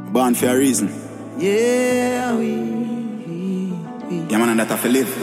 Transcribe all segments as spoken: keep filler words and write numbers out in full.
Born for a reason. Yeah, we, we, yeah, man, and that I feel live.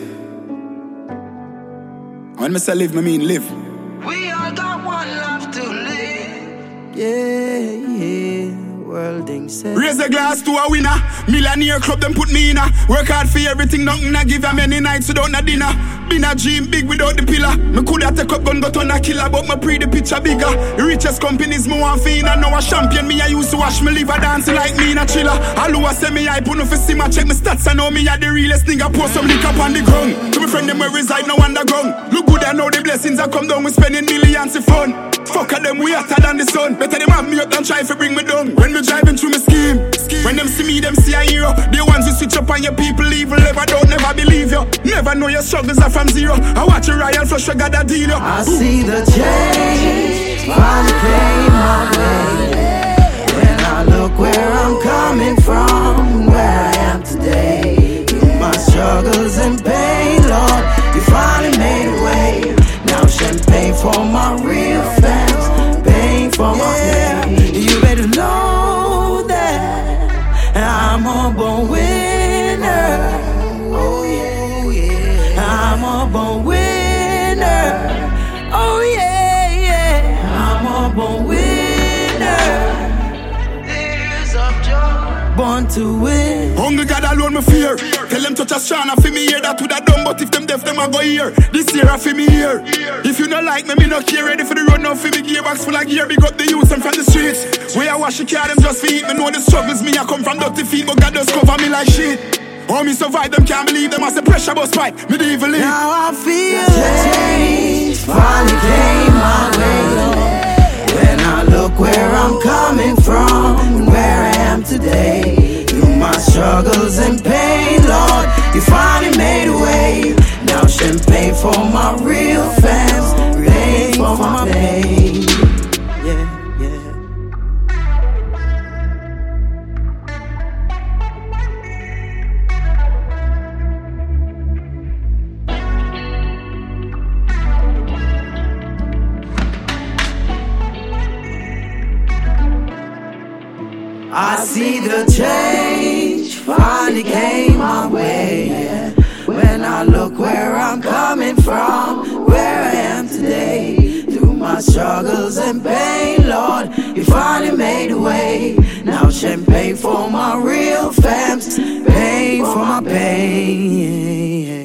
When me say live, I mean live. We all got one life to live. Yeah, yeah. World thing said. Raise the glass to a winner. Millionaire club, them put me in a. Work hard for everything, nothing I give a many nights without no dinner. Been a dream big without the pillar. Me coulda take up gun but on a killer, but me pre the picture bigger. The richest companies me want fin and now a champion. Me I used to watch me live a dancing like me in a chiller. All who a say me I put no for see my check me stats. I know me a the realest nigga. Post some lick up on the ground. To my friend them where reside now underground. Look good I know the blessings I come down. We spending millions of fun. Fuck at them, we hotter than the sun. Better them have me up than try to bring me down. When me driving through my scheme, when them see me, them see a hero. The ones who switch up on your people evil. Never don't never believe you. Never know your struggles are from zero. I watch a royal flush, I got a deal. I see the change finally came my way. When I look where I'm coming from, where I am today. Through my struggles and pain, Lord, you finally made a way. Now champagne for my real fans, pain for my pain. You better know that I'm a born winner. Oh yeah, yeah. I'm a born winner. Oh yeah, yeah. I'm a born winner. There's a joy, born to win. Hungry God alone me fear. Tell them touch a strand, I feel me hear that would have done. But if them deaf, them I go here. This year I feel me here. If you not like me, me not care. Ready for the road now, feel me gearbox full of gear. Big up the youth, I'm from the streets. Where I wash the car, them just feet. Me know the struggles, me I come from dirty feet. But God does cover me like shit. Oh, me survive, them can't believe them. I say pressure bus fight, me the evil. Now I feel the change finally came my way. When I look where I'm coming from and where I am today. Through my struggles and pain, Lord, you finally made a way. Now champagne for my real fans, pain for my pain. Yeah, yeah. I see the change finally came my way. Yeah. When I look where I'm coming from, where I am today. Through my struggles and pain, Lord, you finally made a way. Now champagne for my real fams, pain for my pain.